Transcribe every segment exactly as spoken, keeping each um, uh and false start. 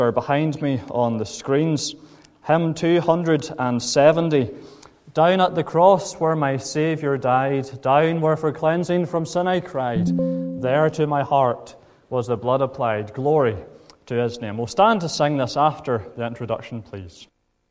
are behind me on the screens. Hymn two hundred seventy. Down at the cross where my Saviour died, down where for cleansing from sin I cried, there to my heart was the blood applied. Glory to His name. We'll stand to sing this after the introduction, please.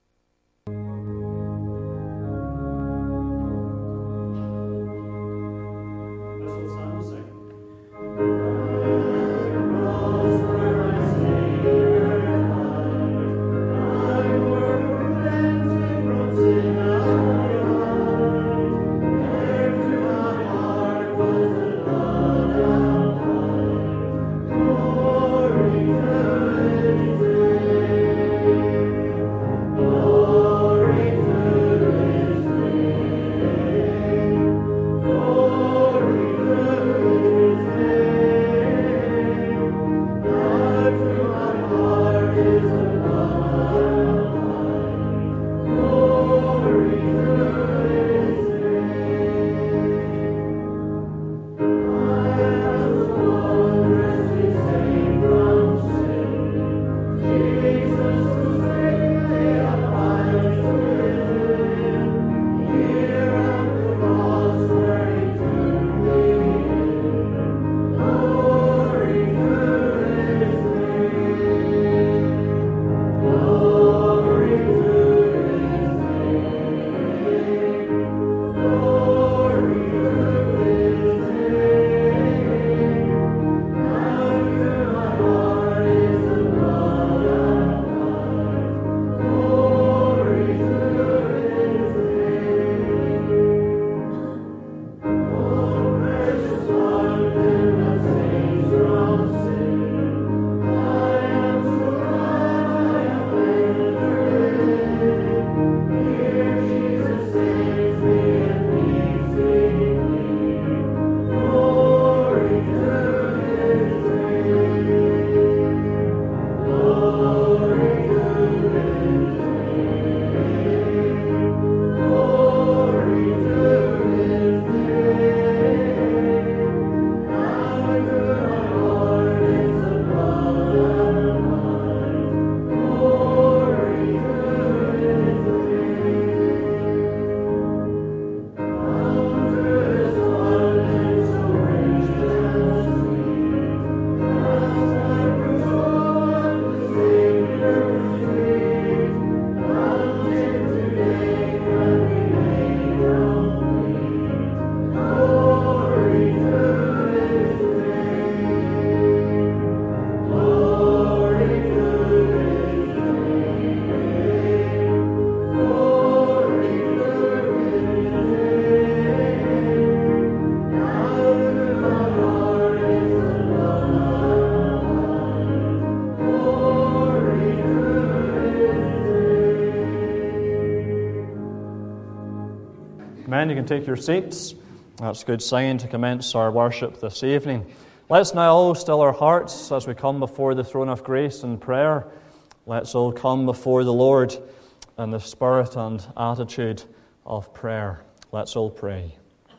Men, you can take your seats. That's good sign to commence our worship this evening. Let's now all still our hearts as we come before the throne of grace in prayer. Let's all come before the Lord in the spirit and attitude of prayer. Let's all pray.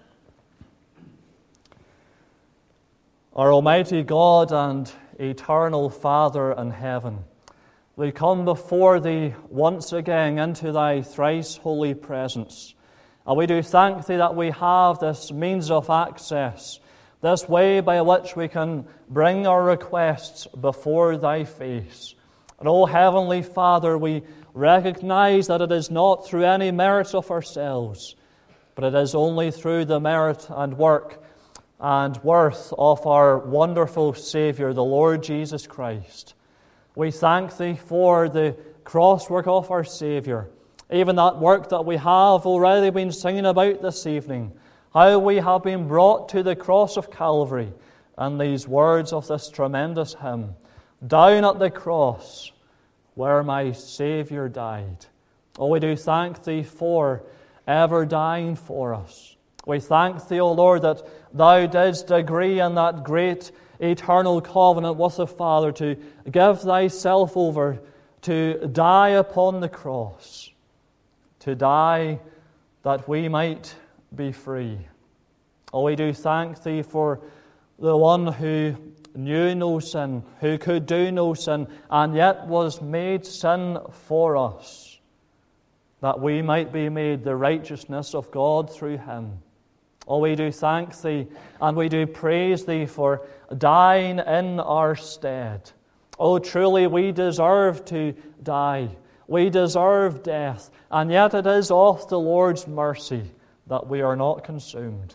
Our Almighty God and eternal Father in heaven, we come before Thee once again into Thy thrice holy presence. And we do thank Thee that we have this means of access, this way by which we can bring our requests before Thy face. And, O Heavenly Father, we recognize that it is not through any merit of ourselves, but it is only through the merit and work and worth of our wonderful Saviour, the Lord Jesus Christ. We thank Thee for the cross work of our Saviour, even that work that we have already been singing about this evening, how we have been brought to the cross of Calvary, and these words of this tremendous hymn, down at the cross where my Saviour died. Oh, we do thank Thee for ever dying for us. We thank Thee, O Lord, that Thou didst agree in that great eternal covenant with the Father to give Thyself over to die upon the cross, to die that we might be free. Oh, we do thank Thee for the one who knew no sin, who could do no sin, and yet was made sin for us, that we might be made the righteousness of God through him. Oh, we do thank thee, and we do praise thee for dying in our stead. Oh, truly we deserve to die. We deserve death, and yet it is of the Lord's mercy that we are not consumed.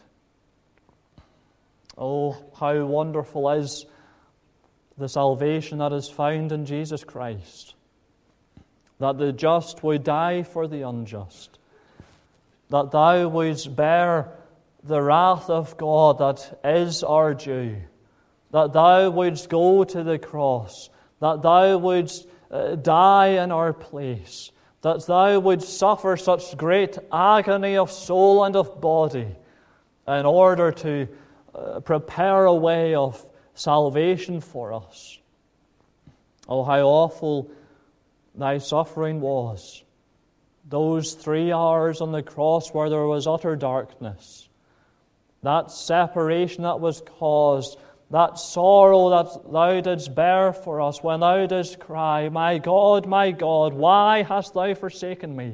Oh, how wonderful is the salvation that is found in Jesus Christ, that the just would die for the unjust, that thou wouldst bear the wrath of God that is our due, that thou wouldst go to the cross, that thou wouldst uh, die in our place, that thou wouldst suffer such great agony of soul and of body in order to uh, prepare a way of salvation for us. Oh, how awful thy suffering was. Those three hours on the cross where there was utter darkness, that separation that was caused, that sorrow that thou didst bear for us when thou didst cry, My God, my God, why hast thou forsaken me?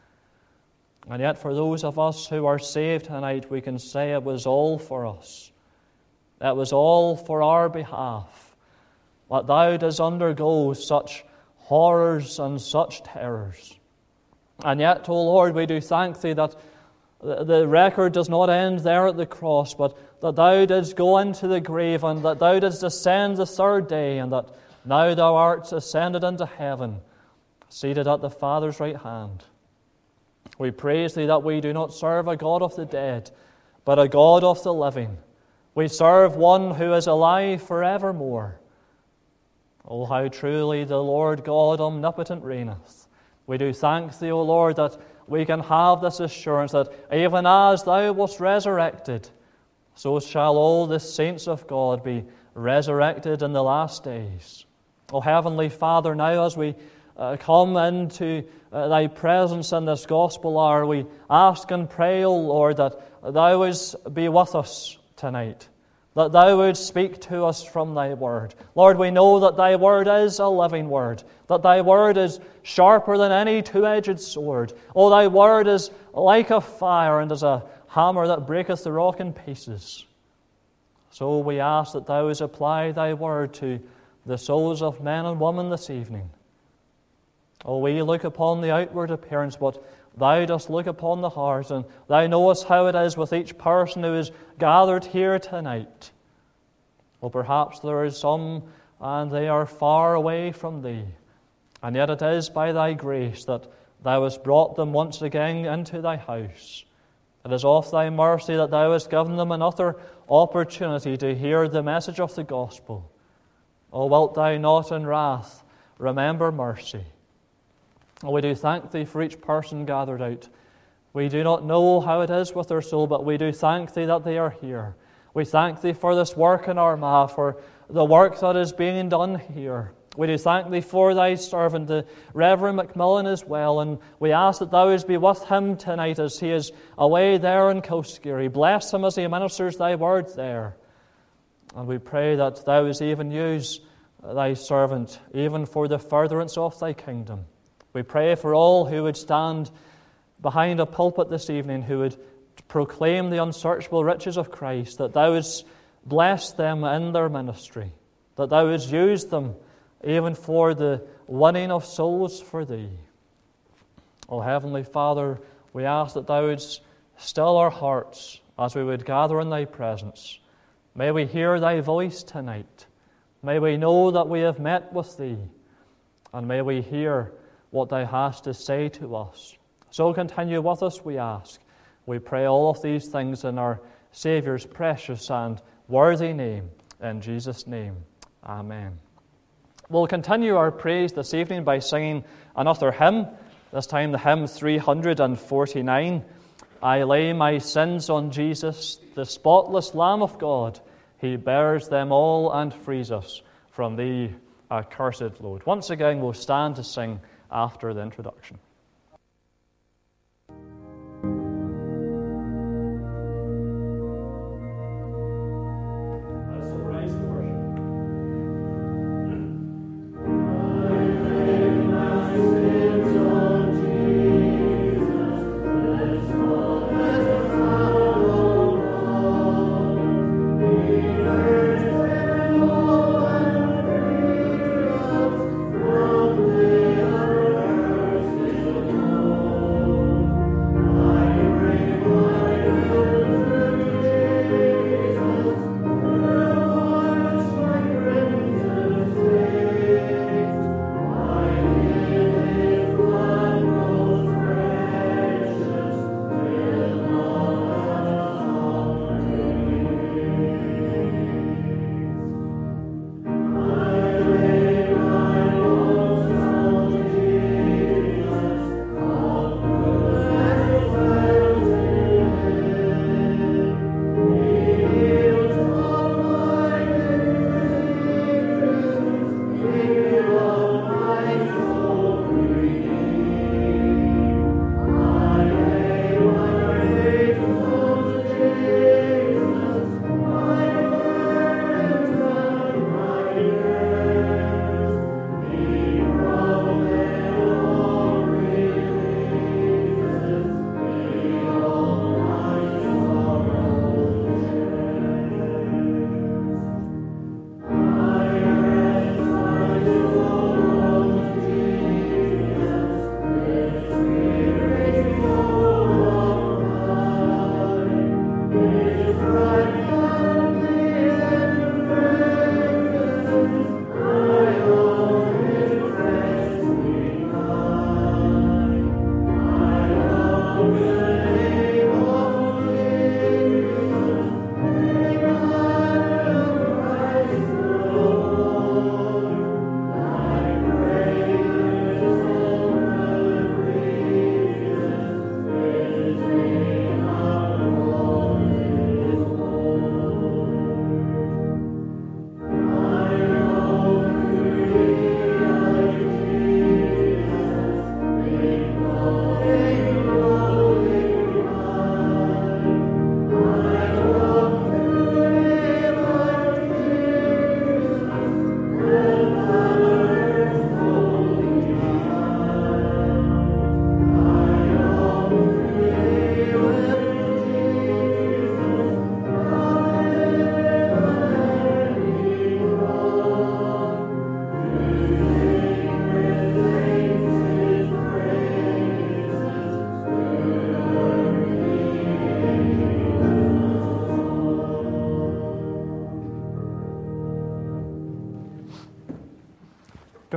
And yet for those of us who are saved tonight, we can say it was all for us. It was all for our behalf, that thou didst undergo such horrors and such terrors. And yet, O Lord, we do thank thee that the record does not end there at the cross, but that thou didst go into the grave, and that thou didst ascend the third day, and that now thou art ascended into heaven, seated at the Father's right hand. We praise thee that we do not serve a God of the dead, but a God of the living. We serve one who is alive forevermore. Oh, how truly the Lord God omnipotent reigneth. We do thank thee, O Lord, that we can have this assurance that even as thou wast resurrected, so shall all the saints of God be resurrected in the last days. O Heavenly Father, now as we uh, come into uh, thy presence in this gospel hour, we ask and pray, O Lord, that thou wouldst be with us tonight, that thou wouldst speak to us from thy word. Lord, we know that thy word is a living word, that thy word is sharper than any two-edged sword. Oh, thy word is like a fire and as a hammer that breaketh the rock in pieces. So we ask that thou wouldst apply thy word to the souls of men and women this evening. Oh, we look upon the outward appearance, but thou dost look upon the heart, and thou knowest how it is with each person who is gathered here tonight. Well, perhaps there is some, and they are far away from thee, and yet it is by thy grace that thou hast brought them once again into thy house. It is of thy mercy that thou hast given them another opportunity to hear the message of the gospel. O wilt thou not in wrath remember mercy? We do thank thee for each person gathered out. We do not know how it is with their soul, but we do thank thee that they are here. We thank thee for this work in Armagh, for the work that is being done here. We do thank thee for thy servant, the Reverend Macmillan, as well, and we ask that thou wouldst be with him tonight as he is away there in Coastgeary. Bless him as he ministers thy word there. And we pray that thou wouldst even use thy servant, even for the furtherance of thy kingdom. We pray for all who would stand behind a pulpit this evening, who would proclaim the unsearchable riches of Christ, that thou wouldst bless them in their ministry, that thou wouldst use them even for the winning of souls for thee. O Heavenly Father, we ask that thou wouldst still our hearts as we would gather in thy presence. May we hear thy voice tonight. May we know that we have met with thee, and may we hear what thou hast to say to us. So continue with us, we ask. We pray all of these things in our Saviour's precious and worthy name. In Jesus' name, amen. We'll continue our praise this evening by singing another hymn, this time the hymn three forty-nine. I lay my sins on Jesus, the spotless Lamb of God. He bears them all and frees us from the accursed load. Once again, we'll stand to sing after the introduction. Let's rise to worship.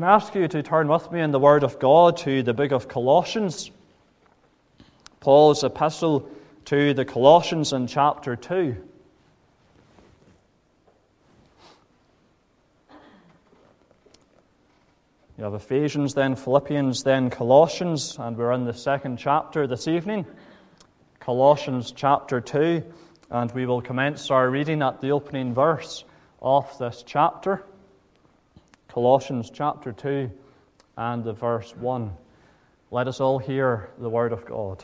I ask you to turn with me in the Word of God to the book of Colossians, Paul's epistle to the Colossians in chapter two. You have Ephesians, then Philippians, then Colossians, and we're in the second chapter this evening, Colossians chapter two, and we will commence our reading at the opening verse of this chapter, Colossians chapter two and the verse one. Let us all hear the word of God.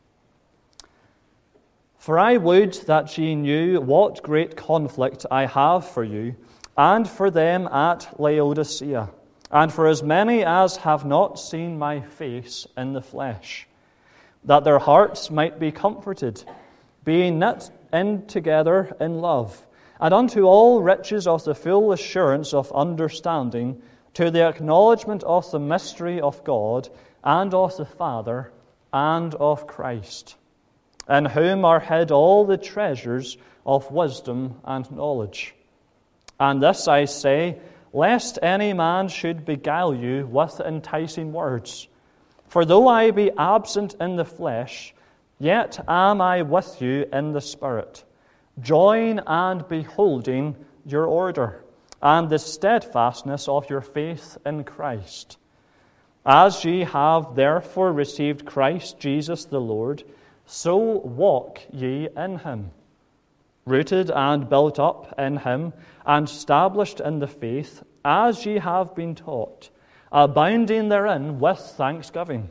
For I would that ye knew what great conflict I have for you, and for them at Laodicea, and for as many as have not seen my face in the flesh, that their hearts might be comforted, being knit in together in love, and unto all riches of the full assurance of understanding, to the acknowledgement of the mystery of God, and of the Father, and of Christ, in whom are hid all the treasures of wisdom and knowledge. And this I say, lest any man should beguile you with enticing words. For though I be absent in the flesh, yet am I with you in the Spirit, joying and beholding your order, and the steadfastness of your faith in Christ. As ye have therefore received Christ Jesus the Lord, so walk ye in him, rooted and built up in him, and established in the faith, as ye have been taught, abounding therein with thanksgiving.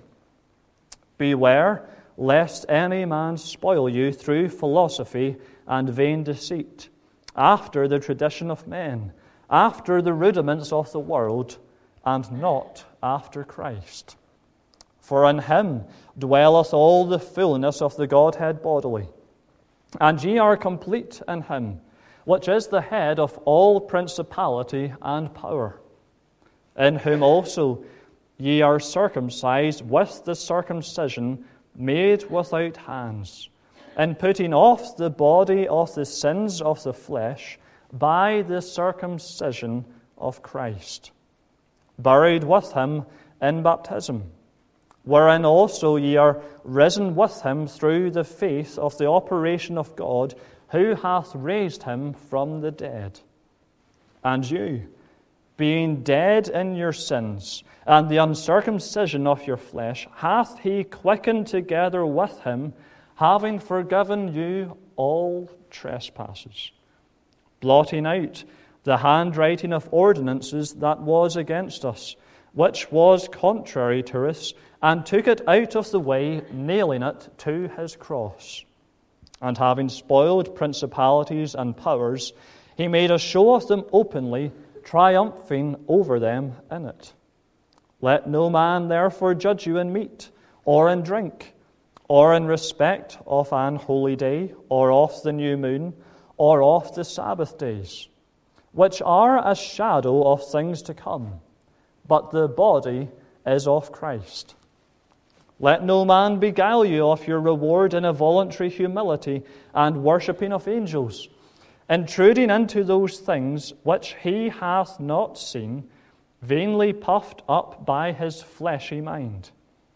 Beware lest any man spoil you through philosophy and vain deceit, after the tradition of men, after the rudiments of the world, and not after Christ. For in him dwelleth all the fullness of the Godhead bodily, and ye are complete in him, which is the head of all principality and power, in whom also ye are circumcised with the circumcision made without hands, in putting off the body of the sins of the flesh by the circumcision of Christ, buried with him in baptism, wherein also ye are risen with him through the faith of the operation of God, who hath raised him from the dead. And you, being dead in your sins, and the uncircumcision of your flesh, hath he quickened together with him, having forgiven you all trespasses, blotting out the handwriting of ordinances that was against us, which was contrary to us, and took it out of the way, nailing it to his cross. And having spoiled principalities and powers, he made a show of them openly, triumphing over them in it. Let no man therefore judge you in meat, or in drink, or in respect of an holy day, or of the new moon, or of the Sabbath days, which are a shadow of things to come, but the body is of Christ. Let no man beguile you of your reward in a voluntary humility and worshipping of angels, intruding into those things which he hath not seen, vainly puffed up by his fleshy mind,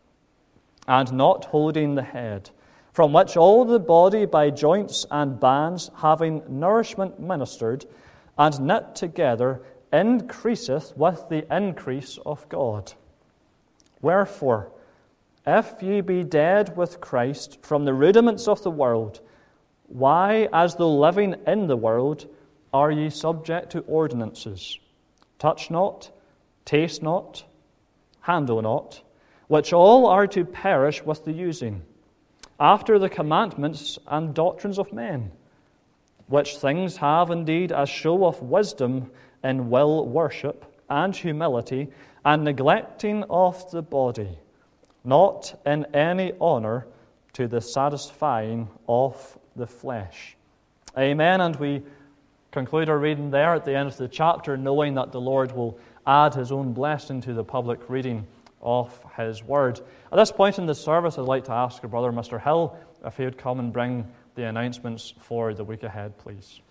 and not holding the head, from which all the body by joints and bands, having nourishment ministered, and knit together, increaseth with the increase of God. Wherefore, if ye be dead with Christ from the rudiments of the world, why, as though living in the world, are ye subject to ordinances? Touch not, taste not, handle not, which all are to perish with the using, after the commandments and doctrines of men, which things have indeed a show of wisdom in will worship and humility, and neglecting of the body, not in any honor to the satisfying of the flesh. Amen. And we conclude our reading there at the end of the chapter, knowing that the Lord will add his own blessing to the public reading of his word. At this point in the service, I'd like to ask our brother, Mister Hill, if he would come and bring the announcements for the week ahead, please.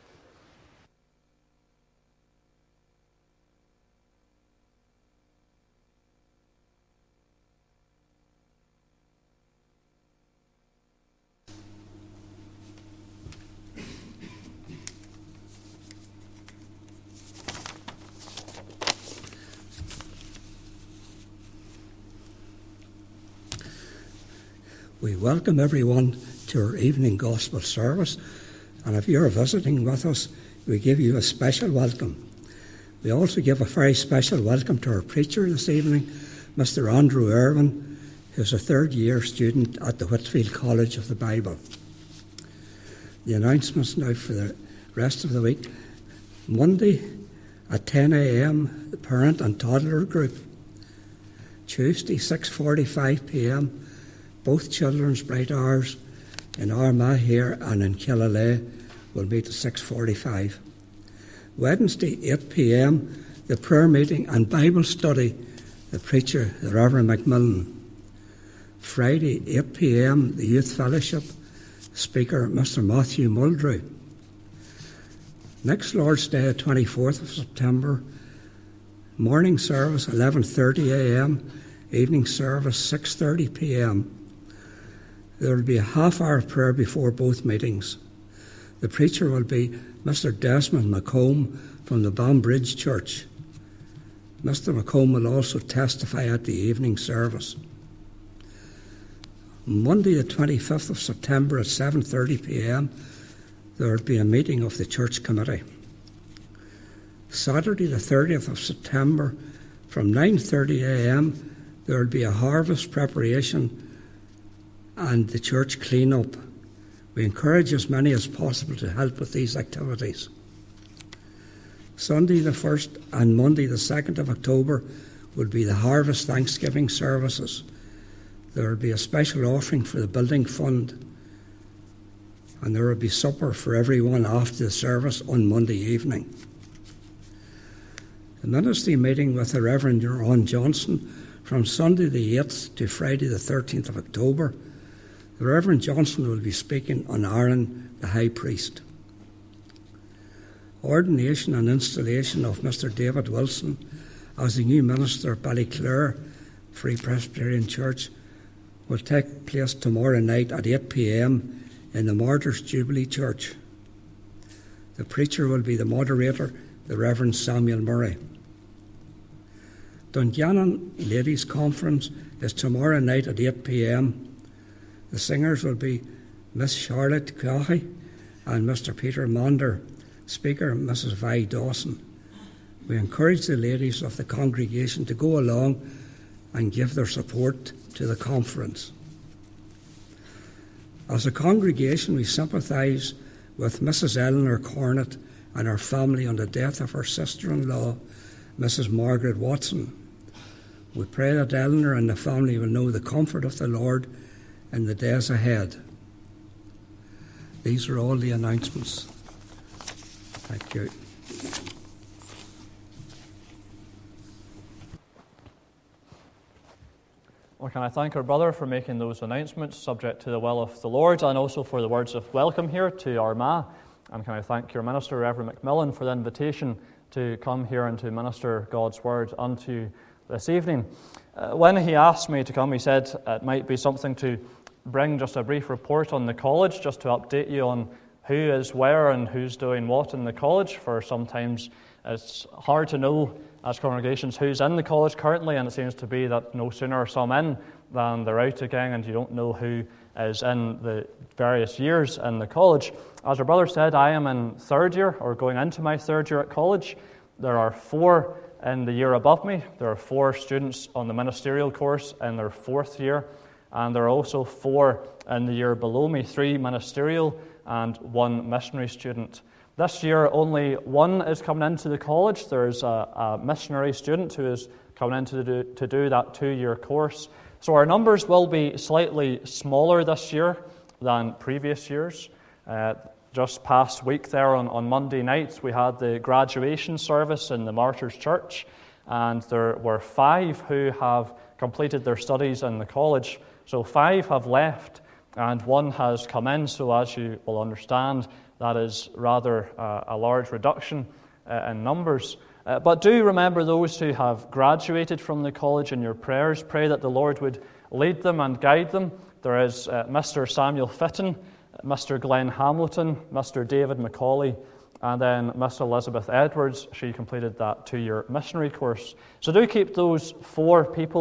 We welcome everyone to our evening gospel service, and if you're visiting with us, we give you a special welcome. We also give a very special welcome to our preacher this evening, Mister Andrew Irwin, who's a third-year student at the Whitfield College of the Bible. The announcements now for the rest of the week. Monday at ten a.m, the parent and toddler group. Tuesday, six forty-five p.m, both children's bright hours in Armagh here and in Killalay will meet at six forty-five. Wednesday, eight p.m, the prayer meeting and Bible study, the preacher, the Reverend Macmillan. Friday, eight p.m, the youth fellowship, speaker, Mister Matthew Muldrew. Next Lord's Day, twenty-fourth of September, morning service, eleven thirty a.m, evening service, six thirty p.m. There will be a half hour of prayer before both meetings. The preacher will be Mister Desmond McComb from the Banbridge Church. Mister McComb will also testify at the evening service. Monday the twenty-fifth of September at seven thirty p.m, there will be a meeting of the church committee. Saturday the thirtieth of September from nine thirty a.m, there will be a harvest preparation and the church clean-up. We encourage as many as possible to help with these activities. Sunday the first and Monday the second of October will be the Harvest Thanksgiving services. There will be a special offering for the building fund, and there will be supper for everyone after the service on Monday evening. The ministry meeting with the Reverend Ron Johnson from Sunday the eighth to Friday the thirteenth of October. The Reverend Johnson will be speaking on Aaron the High Priest. Ordination and installation of Mister David Wilson as the new minister at Ballyclare Free Presbyterian Church will take place tomorrow night at eight p.m. in the Martyrs Jubilee Church. The preacher will be the moderator, the Reverend Samuel Murray. Dungannon Ladies' Conference is tomorrow night at eight p.m. The singers will be Miss Charlotte Cahy and Mister Peter Mander, speaker Missus Vi Dawson. We encourage the ladies of the congregation to go along and give their support to the conference. As a congregation, we sympathise with Missus Eleanor Cornett and her family on the death of her sister-in-law, Missus Margaret Watson. We pray that Eleanor and the family will know the comfort of the Lord in the days ahead. These are all the announcements. Thank you. Well, can I thank our brother for making those announcements subject to the will of the Lord, and also for the words of welcome here to Armagh. And can I thank your minister, Reverend Macmillan, for the invitation to come here and to minister God's word unto you this evening. Uh, when he asked me to come, he said it might be something to bring just a brief report on the college, just to update you on who is where and who's doing what in the college, for sometimes it's hard to know as congregations who's in the college currently, and it seems to be that no sooner are some in than they're out again, and you don't know who is in the various years in the college. As our brother said, I am in third year, or going into my third year at college. There are four in the year above me. There are four students on the ministerial course in their fourth year, and there are also four in the year below me, three ministerial and one missionary student. This year, only one is coming into the college. There's a, a missionary student who is coming in to do, to do that two-year course. So our numbers will be slightly smaller this year than previous years. Uh, just past week there on, on Monday night, we had the graduation service in the Martyrs Church, and there were five who have completed their studies in the college. So five have left, and one has come in, so as you will understand, that is rather uh, a large reduction uh, in numbers. Uh, but do remember those who have graduated from the college in your prayers. Pray that the Lord would lead them and guide them. There is uh, Mister Samuel Fitton, Mister Glenn Hamilton, Mister David Macaulay, and then Miss Elizabeth Edwards. She completed that two-year missionary course. So do keep those four people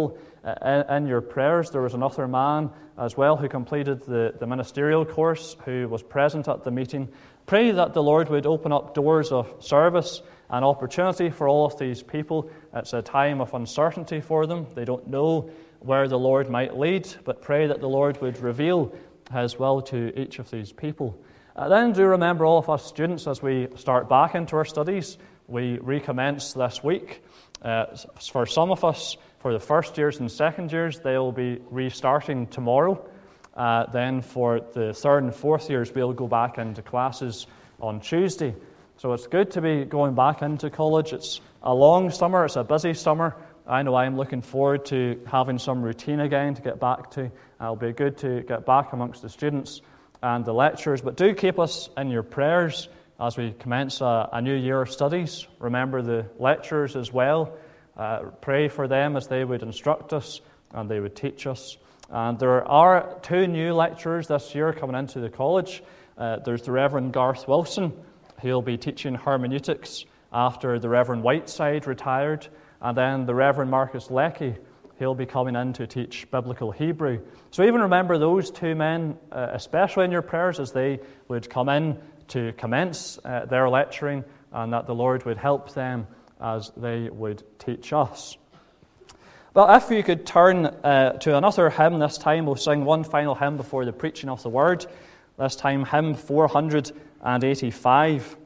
uh, in, in your prayers. There was another man as well who completed the, the ministerial course, who was present at the meeting. Pray that the Lord would open up doors of service and opportunity for all of these people. It's a time of uncertainty for them. They don't know where the Lord might lead, but pray that the Lord would reveal His will to each of these people. Uh, then do remember all of us students as we start back into our studies. We recommence this week. Uh, for some of us, for the first years and second years, they'll be restarting tomorrow. Uh, then for the third and fourth years, we'll go back into classes on Tuesday. So it's good to be going back into college. It's a long summer. It's a busy summer. I know I'm looking forward to having some routine again to get back to. It'll be good to get back amongst the students and the lecturers. But do keep us in your prayers as we commence a, a new year of studies. Remember the lecturers as well. Uh, pray for them as they would instruct us and they would teach us. And there are two new lecturers this year coming into the college. Uh, there's the Reverend Garth Wilson. He'll be teaching hermeneutics after the Reverend Whiteside retired. And then the Reverend Marcus Leckie, he'll be coming in to teach Biblical Hebrew. So even remember those two men, uh, especially in your prayers, as they would come in to commence uh, their lecturing, and that the Lord would help them as they would teach us. Well, if you could turn uh, to another hymn this time, we'll sing one final hymn before the preaching of the Word. This time, hymn four hundred eighty-five.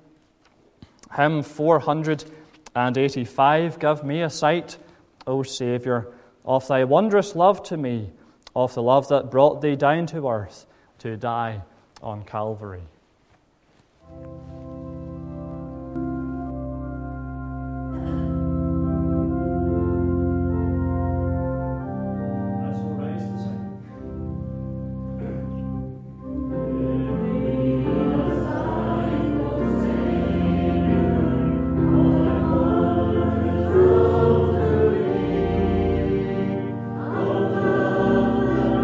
Hymn four hundred eighty-five. Give me a sight, O Saviour, of thy wondrous love to me, of the love that brought thee down to earth to die on Calvary.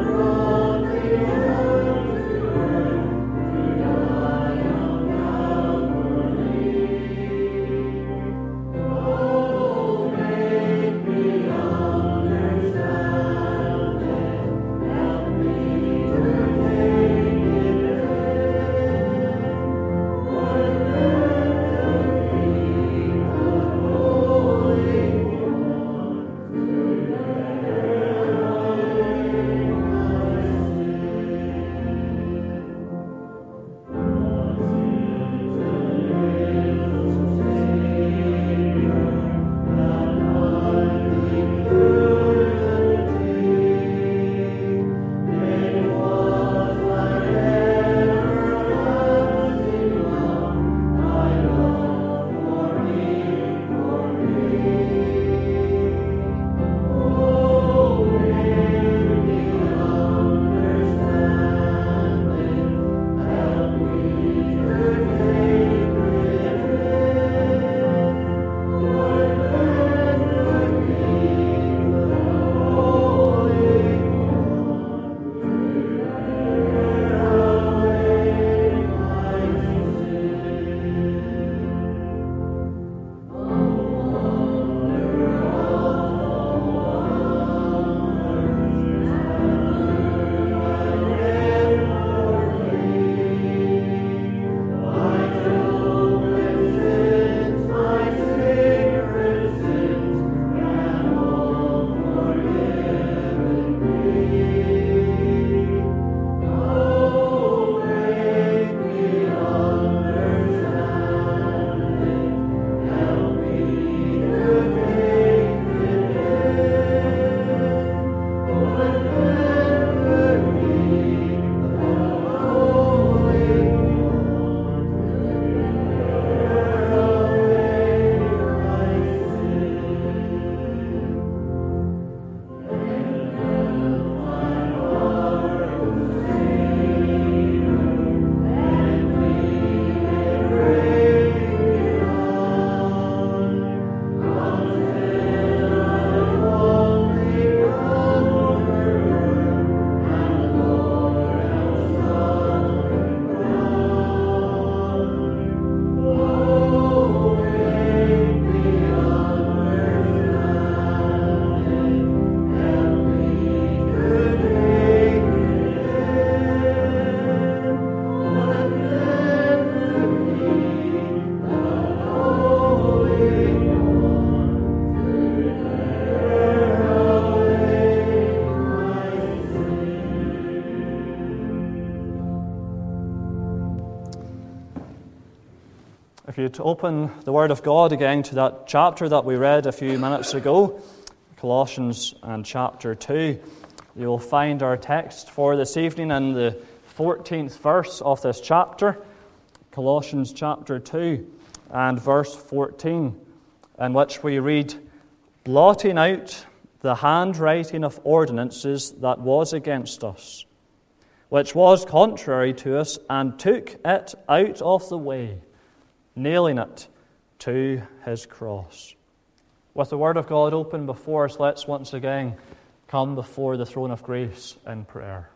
Now If you'd open the Word of God again to that chapter that we read a few minutes ago, Colossians and chapter two, you'll find our text for this evening in the fourteenth verse of this chapter, Colossians chapter two and verse fourteen, in which we read, "Blotting out the handwriting of ordinances that was against us, which was contrary to us, and took it out of the way, nailing it to his cross." With the Word of God open before us, let's once again come before the throne of grace in prayer.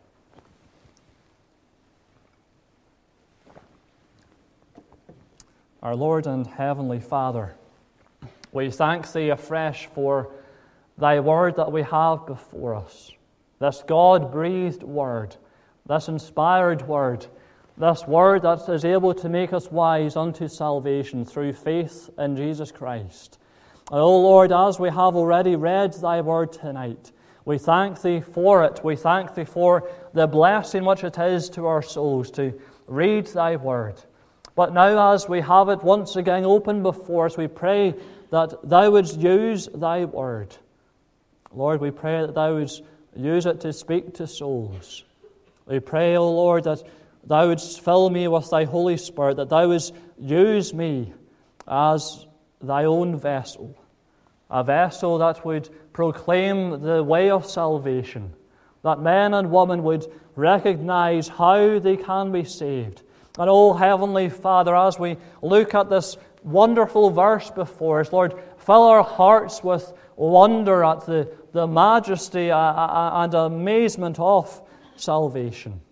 Our Lord and Heavenly Father, we thank Thee afresh for Thy Word that we have before us, this God-breathed Word, this inspired Word, this Word that is able to make us wise unto salvation through faith in Jesus Christ. And, O Lord, as we have already read Thy Word tonight, we thank Thee for it. We thank Thee for the blessing which it is to our souls to read Thy Word. But now as we have it once again open before us, we pray that Thou wouldst use Thy Word. Lord, we pray that Thou wouldst use it to speak to souls. We pray, O Lord, that Thou wouldst fill me with Thy Holy Spirit, that Thou wouldst use me as Thy own vessel, a vessel that would proclaim the way of salvation, that men and women would recognize how they can be saved. And, O Heavenly Father, as we look at this wonderful verse before us, Lord, fill our hearts with wonder at the, the majesty and amazement of salvation.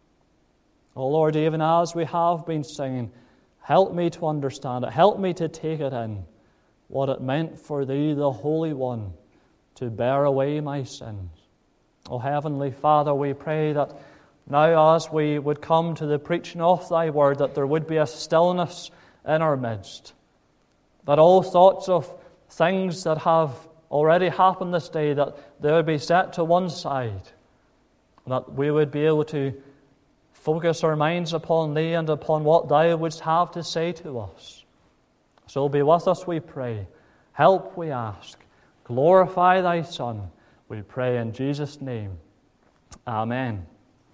Oh Lord, even as we have been singing, help me to understand it. Help me to take it in, what it meant for Thee, the Holy One, to bear away my sins. Oh Heavenly Father, we pray that now as we would come to the preaching of Thy Word, that there would be a stillness in our midst, that all thoughts of things that have already happened this day, that they would be set to one side, that we would be able to focus our minds upon Thee and upon what Thou wouldst have to say to us. So be with us, we pray. Help, we ask. Glorify Thy Son, we pray in Jesus' name. Amen.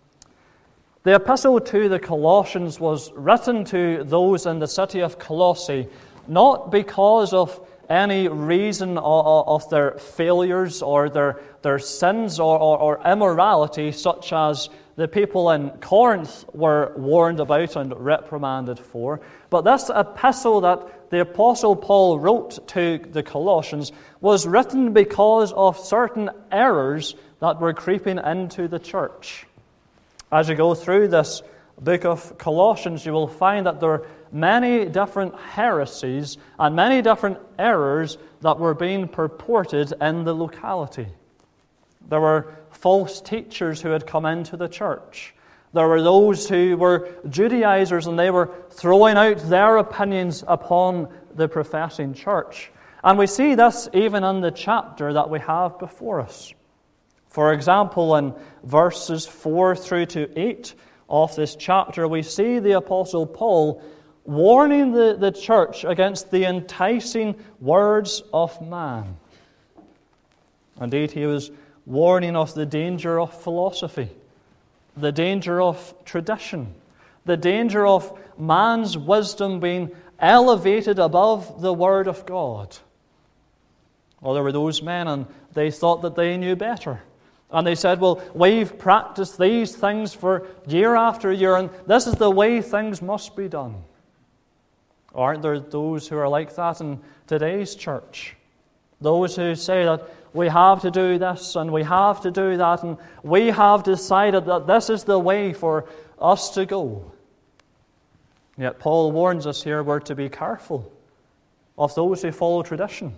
The epistle to the Colossians was written to those in the city of Colossae, not because of any reason of their failures or their, their sins or, or, or immorality, such as the people in Corinth were warned about and reprimanded for. But this epistle that the Apostle Paul wrote to the Colossians was written because of certain errors that were creeping into the church. As you go through this book of Colossians, you will find that there are many different heresies and many different errors that were being purported in the locality. There were false teachers who had come into the church. There were those who were Judaizers, and they were throwing out their opinions upon the professing church. And we see this even in the chapter that we have before us. For example, in verses four through to eight of this chapter, we see the Apostle Paul warning the, the church against the enticing words of man. Indeed, he was warning of the danger of philosophy, the danger of tradition, the danger of man's wisdom being elevated above the Word of God. Well, there were those men, and they thought that they knew better. And they said, well, we've practiced these things for year after year, and this is the way things must be done. Aren't there those who are like that in today's church? Those who say that we have to do this and we have to do that, and we have decided that this is the way for us to go. Yet Paul warns us here we're to be careful of those who follow tradition.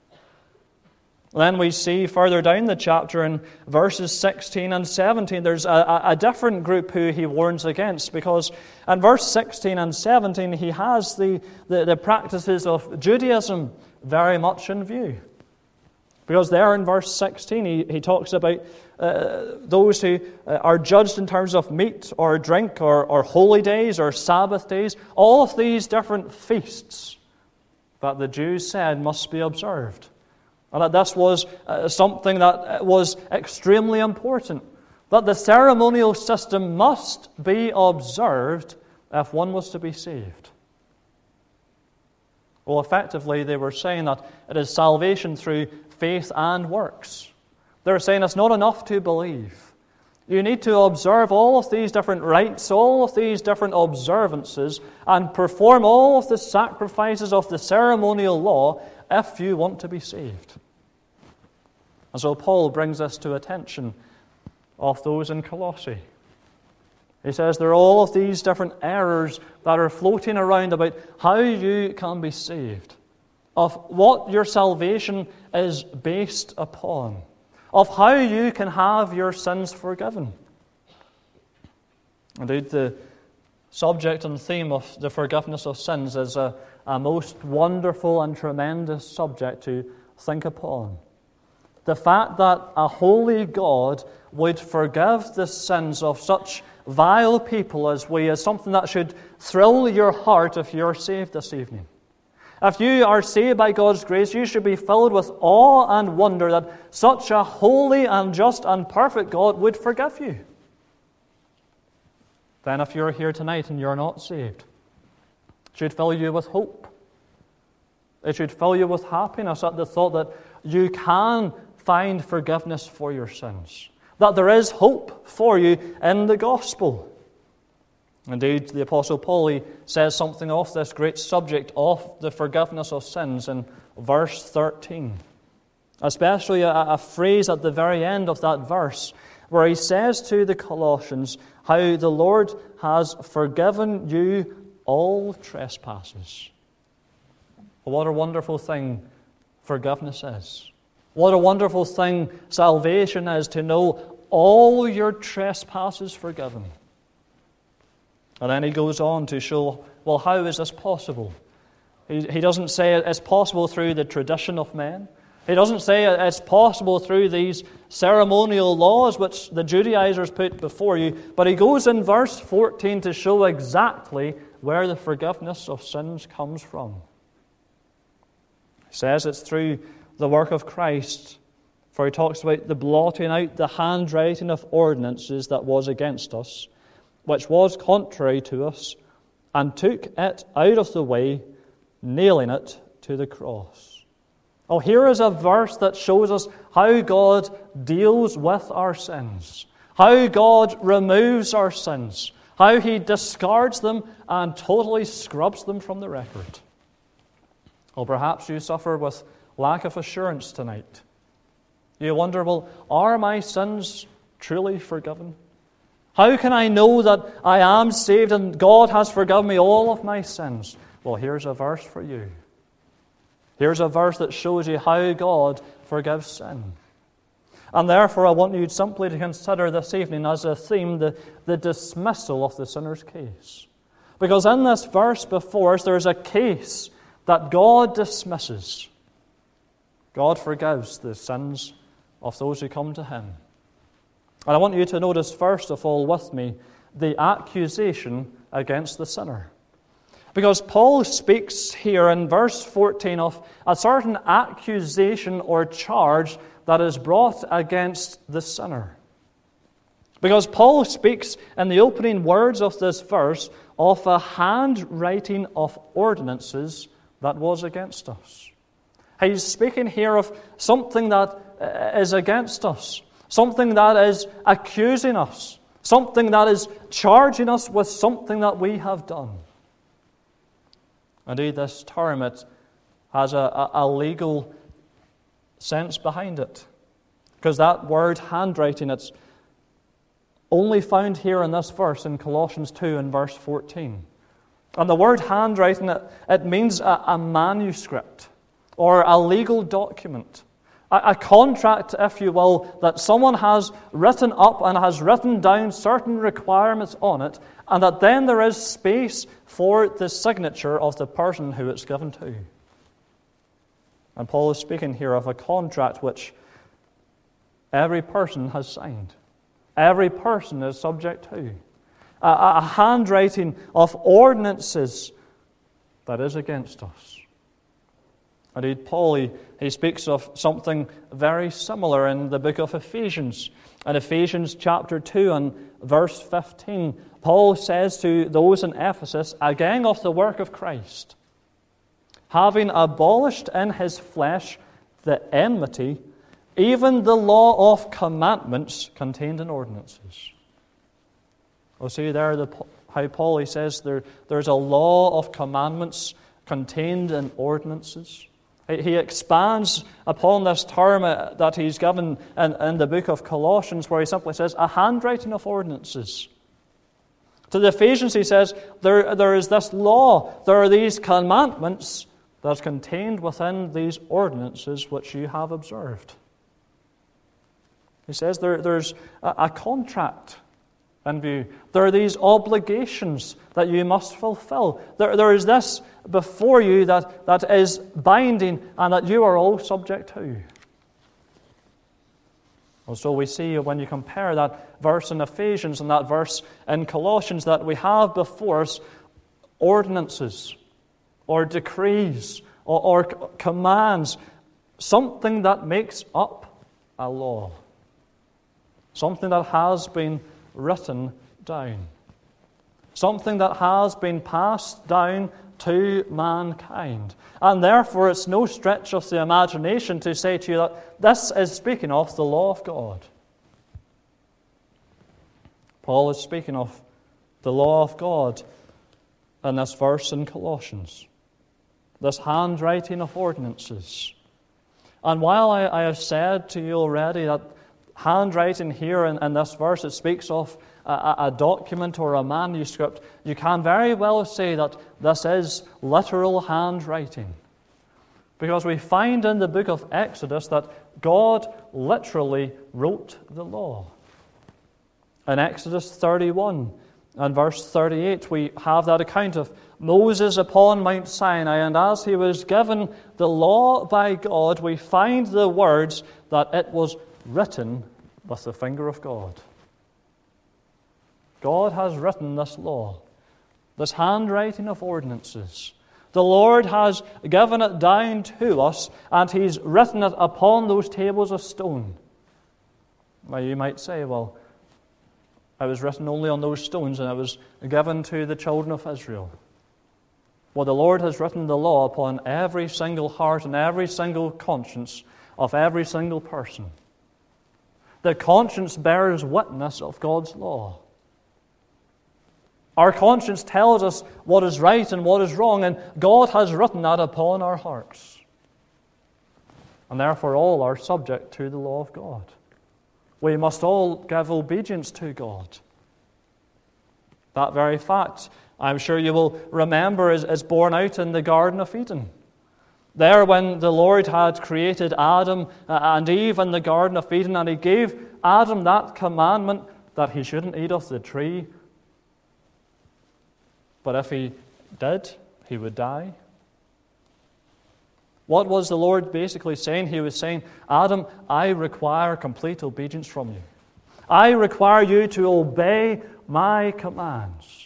Then we see further down the chapter in verses sixteen and seventeen, there's a, a different group who he warns against, because in verse sixteen and seventeen he has the, the, the practices of Judaism very much in view. Because there in verse sixteen, he, he talks about uh, those who uh, are judged in terms of meat or drink or, or holy days or Sabbath days, all of these different feasts that the Jews said must be observed. And that this was uh, something that was extremely important, that the ceremonial system must be observed if one was to be saved. Well, effectively, they were saying that it is salvation through faith and works. They're saying it's not enough to believe. You need to observe all of these different rites, all of these different observances, and perform all of the sacrifices of the ceremonial law if you want to be saved. And so Paul brings us to attention of those in Colossae. He says there are all of these different errors that are floating around about how you can be saved, of what your salvation is based upon, of how you can have your sins forgiven. Indeed, the subject and theme of the forgiveness of sins is a, a most wonderful and tremendous subject to think upon. The fact that a holy God would forgive the sins of such vile people as we is something that should thrill your heart if you're saved this evening. If you are saved by God's grace, you should be filled with awe and wonder that such a holy and just and perfect God would forgive you. Then if you're here tonight and you're not saved, it should fill you with hope. It should fill you with happiness at the thought that you can find forgiveness for your sins, that there is hope for you in the gospel. Indeed, the Apostle Paul, he says something of this great subject of the forgiveness of sins in verse thirteen. Especially a, a phrase at the very end of that verse where he says to the Colossians how the Lord has forgiven you all trespasses. What a wonderful thing forgiveness is. What a wonderful thing salvation is, to know all your trespasses forgiven. And then he goes on to show, well, how is this possible? He, he doesn't say it's possible through the tradition of men. He doesn't say it's possible through these ceremonial laws which the Judaizers put before you. But he goes in verse fourteen to show exactly where the forgiveness of sins comes from. He says it's through the work of Christ, for he talks about the blotting out the handwriting of ordinances that was against us, which was contrary to us, and took it out of the way, nailing it to the cross. Oh, here is a verse that shows us how God deals with our sins, how God removes our sins, how he discards them and totally scrubs them from the record. Or perhaps you suffer with lack of assurance tonight. You wonder, well, are my sins truly forgiven? How can I know that I am saved and God has forgiven me all of my sins? Well, here's a verse for you. Here's a verse that shows you how God forgives sin. And therefore, I want you simply to consider this evening as a theme the, the dismissal of the sinner's case. Because in this verse before us, there's a case that God dismisses. God forgives the sins of those who come to him. And I want you to notice, first of all, with me, the accusation against the sinner. Because Paul speaks here in verse fourteen of a certain accusation or charge that is brought against the sinner. Because Paul speaks in the opening words of this verse of a handwriting of ordinances that was against us. He's speaking here of something that is against us, something that is accusing us, something that is charging us with something that we have done. Indeed, this term, it has a, a, a legal sense behind it. Because that word handwriting, it's only found here in this verse in Colossians two and verse fourteen. And the word handwriting, it, it means a, a manuscript or a legal document. A contract, if you will, that someone has written up and has written down certain requirements on it, and that then there is space for the signature of the person who it's given to. And Paul is speaking here of a contract which every person has signed. Every person is subject to. A, a handwriting of ordinances that is against us. Indeed, Paul, he, he speaks of something very similar in the book of Ephesians. In Ephesians chapter two and verse fifteen, Paul says to those in Ephesus, again of the work of Christ, having abolished in his flesh the enmity, even the law of commandments contained in ordinances. We'll see there the, how Paul, he says there, there's a law of commandments contained in ordinances. He expands upon this term that he's given in, in the book of Colossians, where he simply says, a handwriting of ordinances. To the Ephesians, he says, there, there is this law, there are these commandments that's contained within these ordinances which you have observed. He says there, there's a, a contract in view. There are these obligations that you must fulfill. There, there is this before you that, that is binding and that you are all subject to. And so we see when you compare that verse in Ephesians and that verse in Colossians that we have before us ordinances or decrees or, or commands, something that makes up a law, something that has been written down, something that has been passed down to mankind. And therefore it's no stretch of the imagination to say to you that this is speaking of the law of God. Paul is speaking of the law of God in this verse in Colossians, this handwriting of ordinances. And while I, I have said to you already that handwriting here in, in this verse, it speaks of a, a document or a manuscript, you can very well say that this is literal handwriting. Because we find in the book of Exodus that God literally wrote the law. In Exodus thirty-one and verse thirty-eight, we have that account of Moses upon Mount Sinai, and as he was given the law by God, we find the words that it was written with the finger of God. God has written this law, this handwriting of ordinances. The Lord has given it down to us, and He's written it upon those tables of stone. Now you might say, well, it was written only on those stones, and it was given to the children of Israel. Well, the Lord has written the law upon every single heart and every single conscience of every single person. The conscience bears witness of God's law. Our conscience tells us what is right and what is wrong, and God has written that upon our hearts. And therefore all are subject to the law of God. We must all give obedience to God. That very fact, I'm sure you will remember, is, is borne out in the Garden of Eden. There when the Lord had created Adam and Eve in the Garden of Eden, and He gave Adam that commandment that he shouldn't eat of the tree. But if he did, he would die. What was the Lord basically saying? He was saying, Adam, I require complete obedience from you. I require you to obey my commands.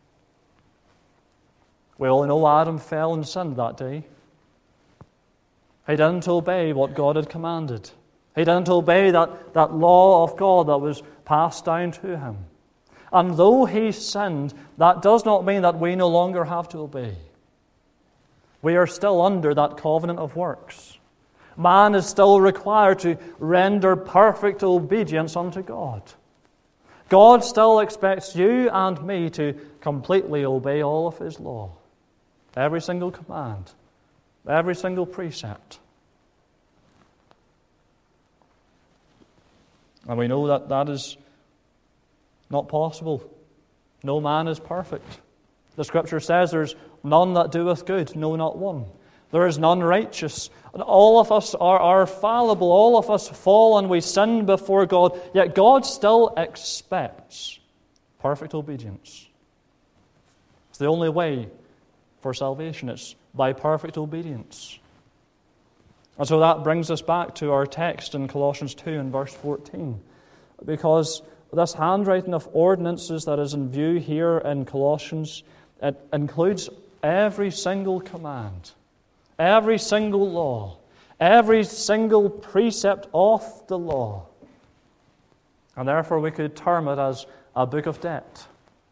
We all know Adam fell and sinned that day. He didn't obey what God had commanded. He didn't obey that, that law of God that was passed down to him. And though he sinned, that does not mean that we no longer have to obey. We are still under that covenant of works. Man is still required to render perfect obedience unto God. God still expects you and me to completely obey all of His law. Every single command, every single precept. And we know that that is not possible. No man is perfect. The Scripture says there's none that doeth good, no, not one. There is none righteous. And all of us are, are fallible. All of us fall and we sin before God. Yet God still expects perfect obedience. It's the only way for salvation. It's by perfect obedience. And so that brings us back to our text in Colossians two and verse fourteen. Because this handwriting of ordinances that is in view here in Colossians, it includes every single command, every single law, every single precept of the law. And therefore we could term it as a book of debt.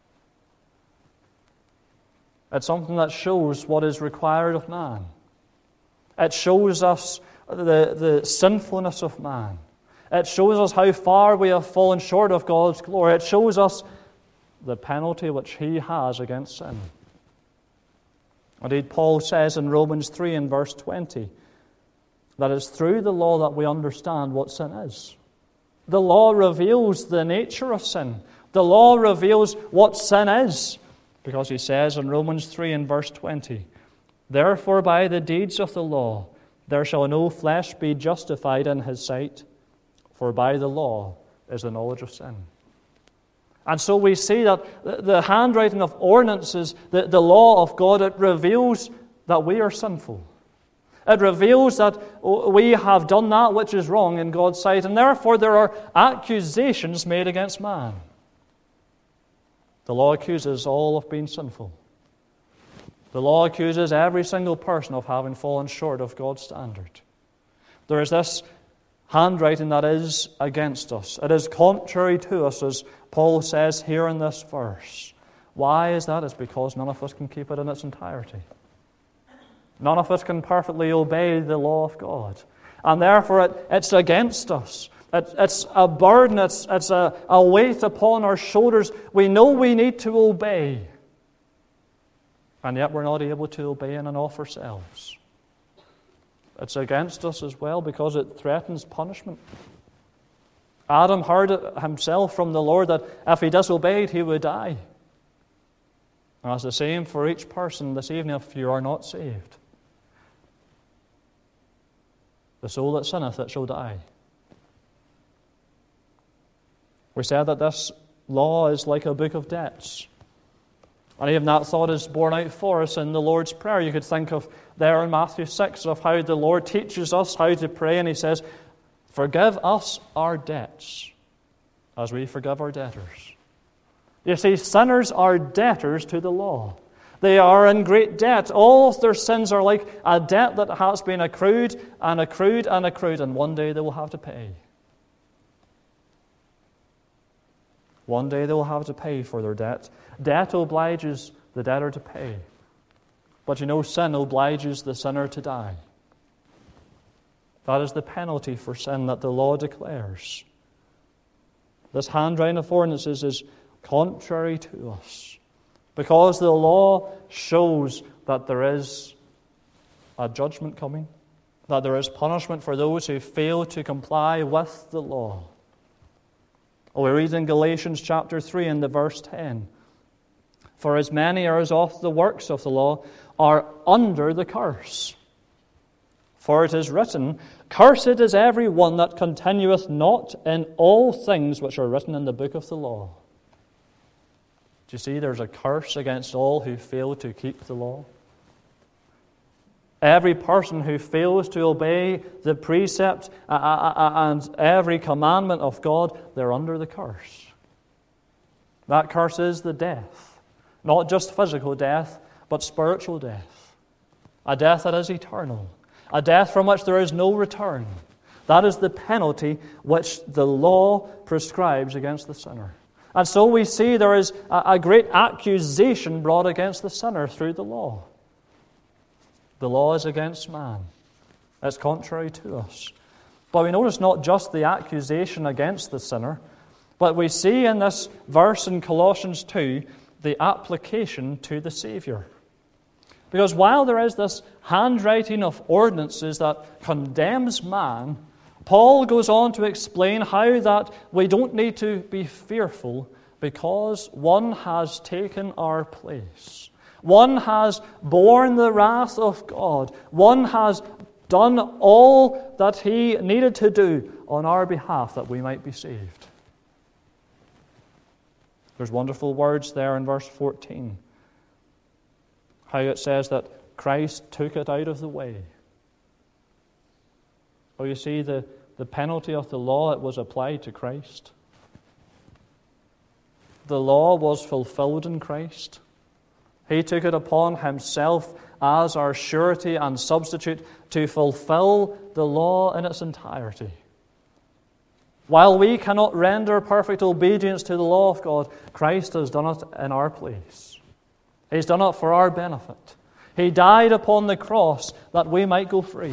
It's something that shows what is required of man. It shows us the, the sinfulness of man. It shows us how far we have fallen short of God's glory. It shows us the penalty which He has against sin. Indeed, Paul says in Romans three and verse twenty that it's through the law that we understand what sin is. The law reveals the nature of sin. The law reveals what sin is. Because he says in Romans three and verse twenty, therefore by the deeds of the law there shall no flesh be justified in his sight, for by the law is the knowledge of sin. And so we see that the handwriting of ordinances, the, the law of God, it reveals that we are sinful. It reveals that we have done that which is wrong in God's sight, and therefore there are accusations made against man. The law accuses all of being sinful. The law accuses every single person of having fallen short of God's standard. There is this handwriting that is against us. It is contrary to us, as Paul says here in this verse. Why is that? It's because none of us can keep it in its entirety. None of us can perfectly obey the law of God. And therefore it, it's against us. It, it's a burden, it's, it's a, a weight upon our shoulders. We know we need to obey. And yet we're not able to obey in and of ourselves. It's against us as well because it threatens punishment. Adam heard it himself from the Lord that if he disobeyed, he would die. And it's the same for each person this evening if you are not saved. The soul that sinneth, it shall die. We said that this law is like a book of debts. And even that thought is borne out for us in the Lord's Prayer. You could think of there in Matthew six of how the Lord teaches us how to pray, and He says, forgive us our debts as we forgive our debtors. You see, sinners are debtors to the law. They are in great debt. All of their sins are like a debt that has been accrued and accrued and accrued, and one day they will have to pay. One day they will have to pay for their debt. Debt obliges the debtor to pay. But you know, sin obliges the sinner to die. That is the penalty for sin that the law declares. This handwriting of ordinances is contrary to us, because the law shows that there is a judgment coming, that there is punishment for those who fail to comply with the law. We read in Galatians chapter three and the verse ten, for as many as of the works of the law are under the curse. For it is written, cursed is every one that continueth not in all things which are written in the book of the law. Do you see there's a curse against all who fail to keep the law? Every person who fails to obey the precept and every commandment of God, they're under the curse. That curse is the death. Not just physical death, but spiritual death. A death that is eternal. A death from which there is no return. That is the penalty which the law prescribes against the sinner. And so we see there is a great accusation brought against the sinner through the law. The law is against man. It's contrary to us. But we notice not just the accusation against the sinner, but we see in this verse in Colossians two the application to the Savior. Because while there is this handwriting of ordinances that condemns man, Paul goes on to explain how that we don't need to be fearful because one has taken our place. One has borne the wrath of God. One has done all that he needed to do on our behalf that we might be saved. There's wonderful words there in verse fourteen. How it says that Christ took it out of the way. Oh, you see, the, the penalty of the law, it was applied to Christ. The law was fulfilled in Christ. He took it upon himself as our surety and substitute to fulfill the law in its entirety. While we cannot render perfect obedience to the law of God, Christ has done it in our place. He's done it for our benefit. He died upon the cross that we might go free.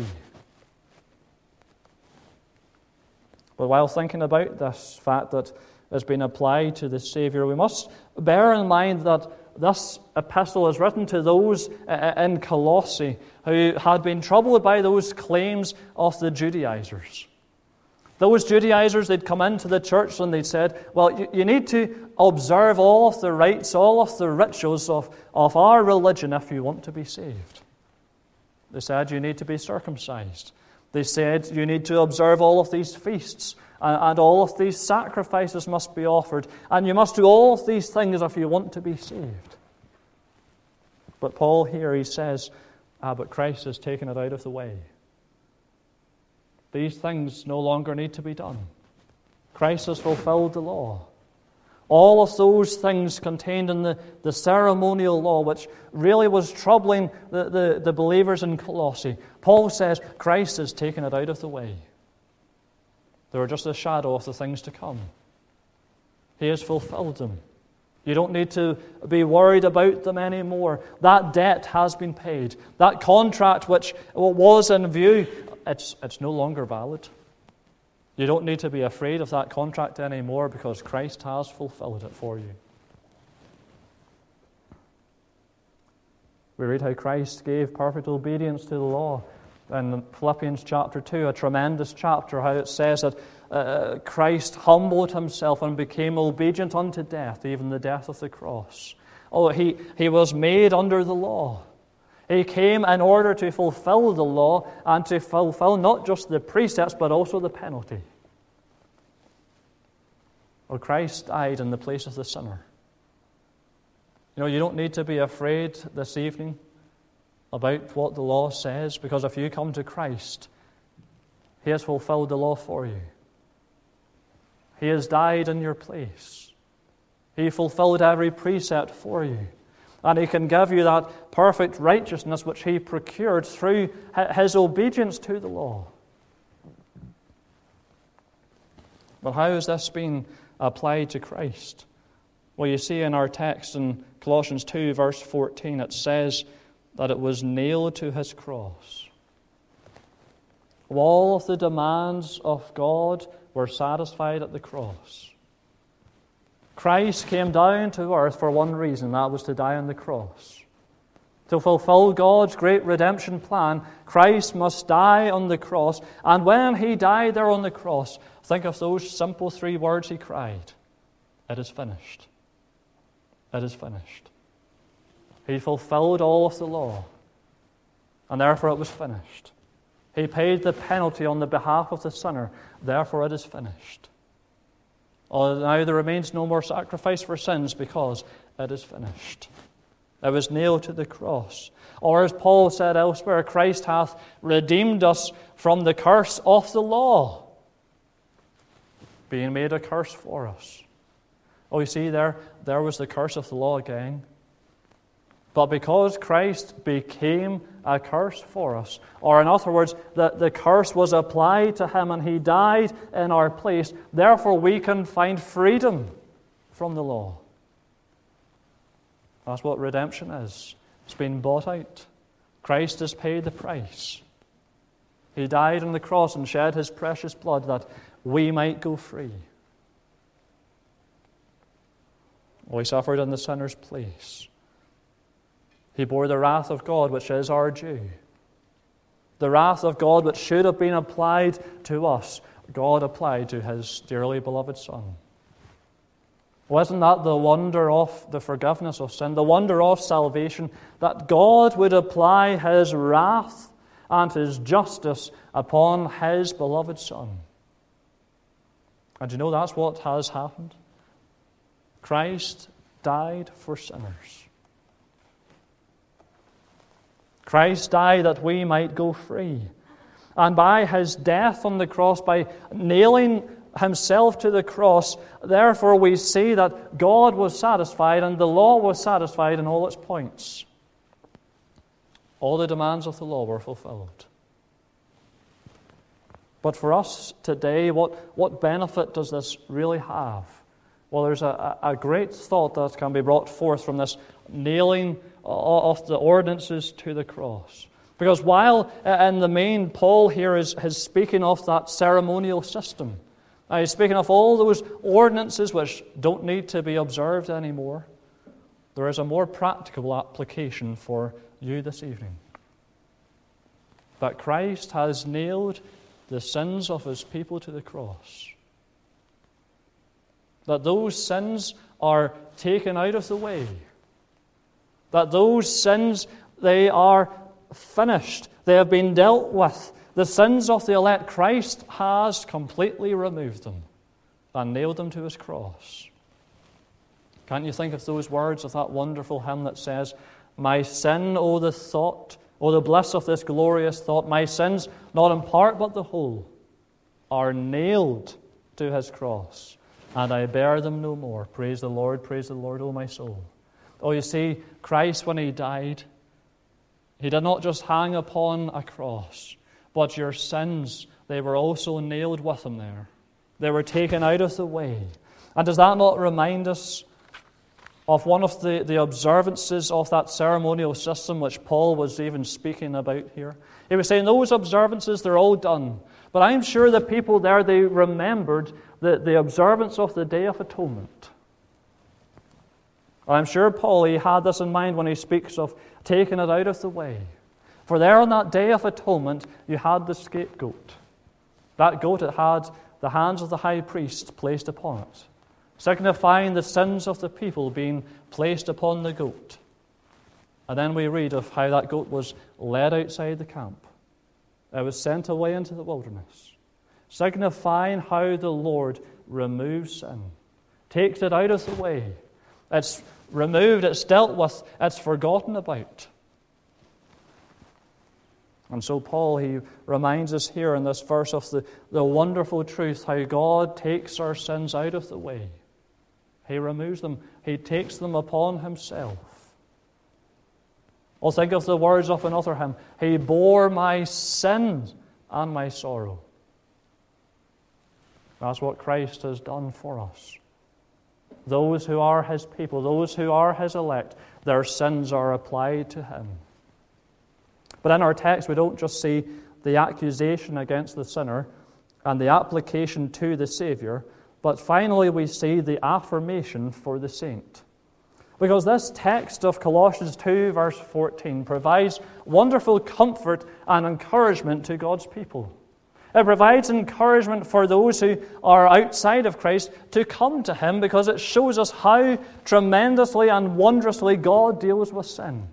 But while thinking about this fact that has been applied to the Savior, we must bear in mind that this epistle is written to those in Colossae who had been troubled by those claims of the Judaizers. Those Judaizers, they'd come into the church and they'd said, well, you, you need to observe all of the rites, all of the rituals of, of our religion if you want to be saved. They said you need to be circumcised. They said you need to observe all of these feasts, and, and all of these sacrifices must be offered, and you must do all of these things if you want to be saved. But Paul here, he says, ah, but Christ has taken it out of the way. These things no longer need to be done. Christ has fulfilled the law. All of those things contained in the, the ceremonial law, which really was troubling the, the, the believers in Colossae, Paul says Christ has taken it out of the way. They were just a shadow of the things to come. He has fulfilled them. You don't need to be worried about them anymore. That debt has been paid. That contract which was in view, it's, it's no longer valid. You don't need to be afraid of that contract anymore because Christ has fulfilled it for you. We read how Christ gave perfect obedience to the law in Philippians chapter two, a tremendous chapter, how it says that uh, Christ humbled himself and became obedient unto death, even the death of the cross. Oh, he, he was made under the law. He came in order to fulfill the law and to fulfill not just the precepts but also the penalty. Well, Christ died in the place of the sinner. You know, you don't need to be afraid this evening about what the law says, because if you come to Christ, He has fulfilled the law for you. He has died in your place. He fulfilled every precept for you. And He can give you that perfect righteousness which He procured through His obedience to the law. But how has this been applied to Christ? Well, you see in our text in Colossians two, verse fourteen, it says that it was nailed to His cross. All of the demands of God were satisfied at the cross. Christ came down to earth for one reason, that was to die on the cross. To fulfill God's great redemption plan, Christ must die on the cross. And when He died there on the cross, think of those simple three words He cried. It is finished. It is finished. He fulfilled all of the law, and therefore it was finished. He paid the penalty on the behalf of the sinner, therefore it is finished. Oh, now there remains no more sacrifice for sins because it is finished. It was nailed to the cross. Or as Paul said elsewhere, Christ hath redeemed us from the curse of the law, being made a curse for us. Oh, you see, there, there was the curse of the law again. But because Christ became a curse for us, or in other words, the, the curse was applied to Him and He died in our place, therefore we can find freedom from the law. That's what redemption is. It's been bought out. Christ has paid the price. He died on the cross and shed His precious blood that we might go free. Well, He suffered in the sinner's place. He bore the wrath of God, which is our due. The wrath of God, which should have been applied to us, God applied to His dearly beloved Son. Wasn't that the wonder of the forgiveness of sin, the wonder of salvation, that God would apply His wrath and His justice upon His beloved Son? And you know that's what has happened? Christ died for sinners. Christ died that we might go free. And by his death on the cross, by nailing himself to the cross, therefore we see that God was satisfied and the law was satisfied in all its points. All the demands of the law were fulfilled. But for us today, what, what benefit does this really have? Well, there's a, a great thought that can be brought forth from this nailing of the ordinances to the cross. Because while in the main Paul here is, is speaking of that ceremonial system, uh, he's speaking of all those ordinances which don't need to be observed anymore, there is a more practical application for you this evening. That Christ has nailed the sins of his people to the cross. That those sins are taken out of the way. That those sins, they are finished. They have been dealt with. The sins of the elect, Christ has completely removed them and nailed them to his cross. Can't you think of those words of that wonderful hymn that says, "My sin, oh the thought, oh the bliss of this glorious thought, my sins, not in part but the whole, are nailed to his cross, and I bear them no more. Praise the Lord, praise the Lord, O my soul." Oh, you see, Christ, when he died, he did not just hang upon a cross, but your sins, they were also nailed with him there. They were taken out of the way. And does that not remind us of one of the, the observances of that ceremonial system which Paul was even speaking about here? He was saying those observances, they're all done. But I'm sure the people there, they remembered the, the observance of the Day of Atonement. I'm sure Paul, he had this in mind when he speaks of taking it out of the way. For there on that Day of Atonement, you had the scapegoat. That goat, it had the hands of the high priest placed upon it, signifying the sins of the people being placed upon the goat. And then we read of how that goat was led outside the camp. It was sent away into the wilderness, signifying how the Lord removes sin, takes it out of the way. It's removed, it's dealt with, it's forgotten about. And so Paul, he reminds us here in this verse of the, the wonderful truth how God takes our sins out of the way. He removes them. He takes them upon himself. I'll think of the words of another hymn. He bore my sin and my sorrow. That's what Christ has done for us. Those who are his people, those who are his elect, their sins are applied to him. But in our text, we don't just see the accusation against the sinner and the application to the Savior, but finally we see the affirmation for the saint. Because this text of Colossians two, verse fourteen, provides wonderful comfort and encouragement to God's people. It provides encouragement for those who are outside of Christ to come to him, because it shows us how tremendously and wondrously God deals with sin.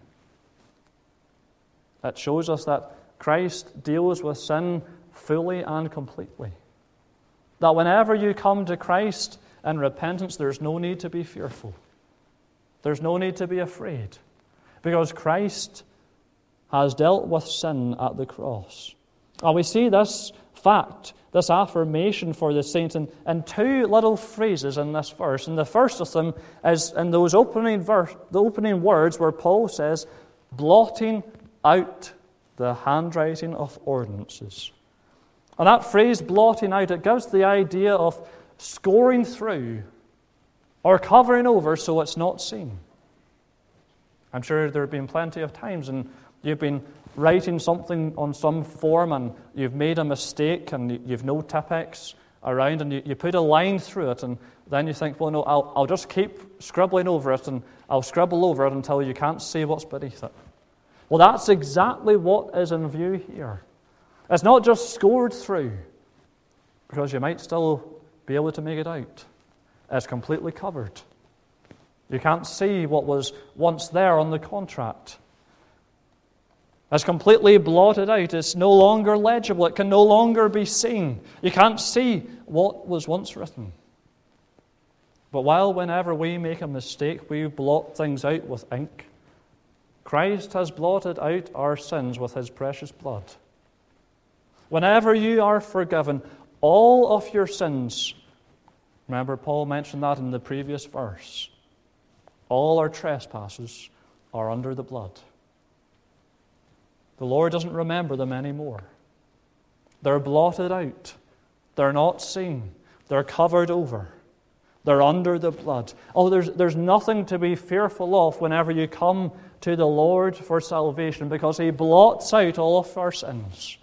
It shows us that Christ deals with sin fully and completely. That whenever you come to Christ in repentance, there's no need to be fearful. There's no need to be afraid, because Christ has dealt with sin at the cross. And we see this fact, this affirmation for the saint in, in two little phrases in this verse. And the first of them is in those opening verse, the opening words where Paul says, blotting out the handwriting of ordinances. And that phrase, blotting out, it gives the idea of scoring through or covering over so it's not seen. I'm sure there have been plenty of times and you've been writing something on some form and you've made a mistake and you've no Tipp-Ex around and you, you put a line through it and then you think, well, no, I'll, I'll just keep scribbling over it and I'll scribble over it until you can't see what's beneath it. Well, that's exactly what is in view here. It's not just scored through, because you might still be able to make it out. It's completely covered. You can't see what was once there on the contract. It's completely blotted out. It's no longer legible. It can no longer be seen. You can't see what was once written. But while whenever we make a mistake, we blot things out with ink, Christ has blotted out our sins with his precious blood. whenever you are forgiven all of your sins, remember Paul mentioned that in the previous verse, all our trespasses are under the blood. The Lord doesn't remember them anymore. They're blotted out. They're not seen. They're covered over. They're under the blood. Oh, there's, there's nothing to be fearful of whenever you come to the Lord for salvation, because He blots out all of our sins.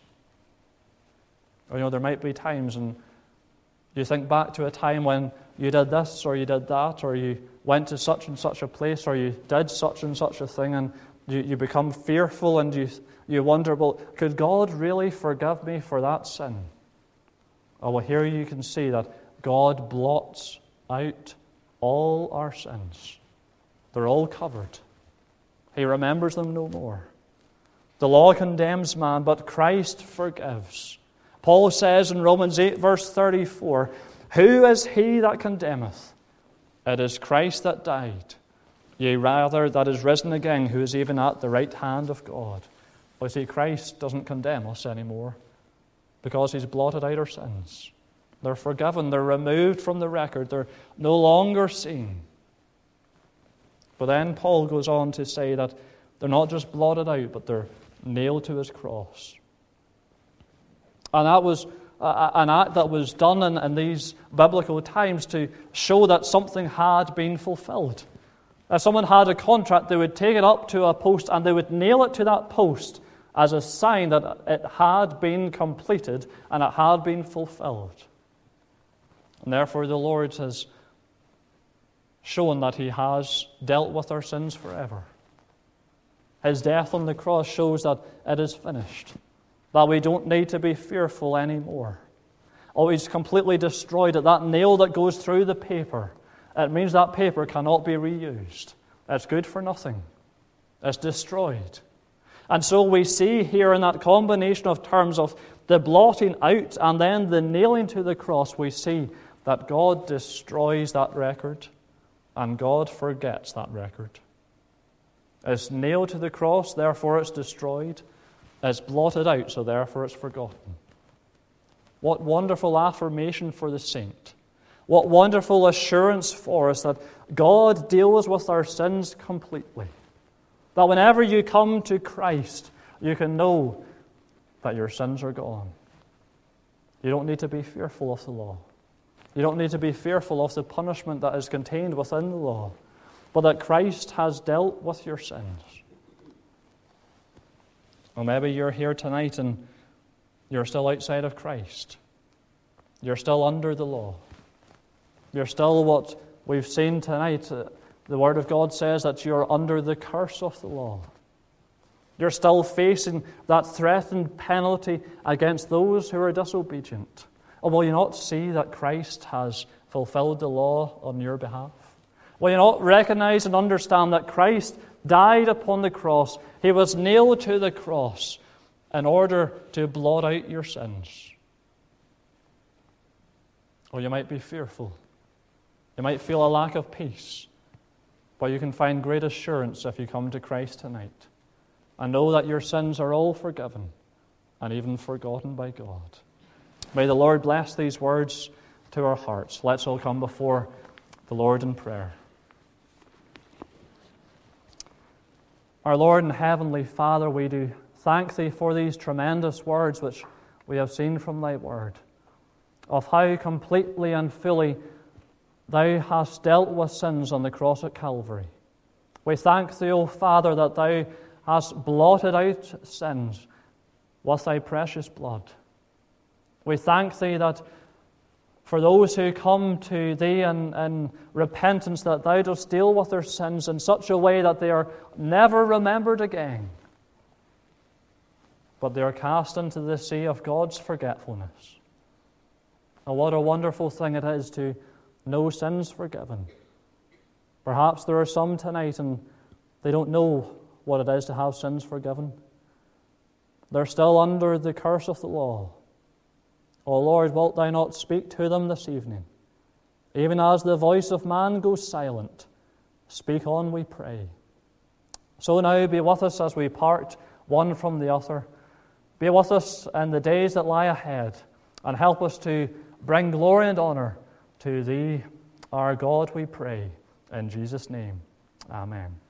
You know, there might be times, and you think back to a time when you did this, or you did that, or you went to such and such a place, or you did such and such a thing, and you, you become fearful, and you, you wonder, well, could God really forgive me for that sin? Oh, well, here you can see that God blots out all our sins. They're all covered. He remembers them no more. The law condemns man, but Christ forgives. Paul says in Romans eight, verse thirty-four, "Who is he that condemneth? It is Christ that died, yea, rather that is risen again, who is even at the right hand of God." Well, you see, Christ doesn't condemn us anymore because He's blotted out our sins. They're forgiven. They're removed from the record. They're no longer seen. But then Paul goes on to say that they're not just blotted out, but they're nailed to His cross. And that was uh, an act that was done in, in these biblical times to show that something had been fulfilled. If someone had a contract, they would take it up to a post and they would nail it to that post as a sign that it had been completed and it had been fulfilled. And therefore the Lord has shown that He has dealt with our sins forever. His death on the cross shows that it is finished, that we don't need to be fearful anymore. Oh, He's completely destroyed it. That nail that goes through the paper, it means that paper cannot be reused. It's good for nothing. It's destroyed. And so we see here in that combination of terms of the blotting out and then the nailing to the cross, we see that God destroys that record and God forgets that record. It's nailed to the cross, therefore it's destroyed. It's blotted out, so therefore it's forgotten. What wonderful affirmation for the saint. What wonderful assurance for us that God deals with our sins completely. That whenever you come to Christ, you can know that your sins are gone. You don't need to be fearful of the law. You don't need to be fearful of the punishment that is contained within the law, but that Christ has dealt with your sins. Or maybe you're here tonight and you're still outside of Christ. You're still under the law. You're still what we've seen tonight. Uh, the Word of God says that you're under the curse of the law. You're still facing that threatened penalty against those who are disobedient. Or will you not see that Christ has fulfilled the law on your behalf? Will you not recognize and understand that Christ died upon the cross? He was nailed to the cross in order to blot out your sins. Or you might be fearful. You might feel a lack of peace. But you can find great assurance if you come to Christ tonight and know that your sins are all forgiven and even forgotten by God. May the Lord bless these words to our hearts. Let's all come before the Lord in prayer. Our Lord and Heavenly Father, we do thank Thee for these tremendous words which we have seen from Thy Word, of how completely and fully Thou hast dealt with sins on the cross at Calvary. We thank Thee, O Father, that Thou hast blotted out sins with Thy precious blood. We thank Thee that for those who come to Thee in, in repentance, that Thou dost deal with their sins in such a way that they are never remembered again, but they are cast into the sea of God's forgetfulness. And what a wonderful thing it is to know sins forgiven. Perhaps there are some tonight and they don't know what it is to have sins forgiven. They're still under the curse of the law. O Lord, wilt Thou not speak to them this evening? Even as the voice of man goes silent, speak on, we pray. So now be with us as we part one from the other. Be with us in the days that lie ahead, and help us to bring glory and honor to Thee, our God, we pray. In Jesus' name, amen.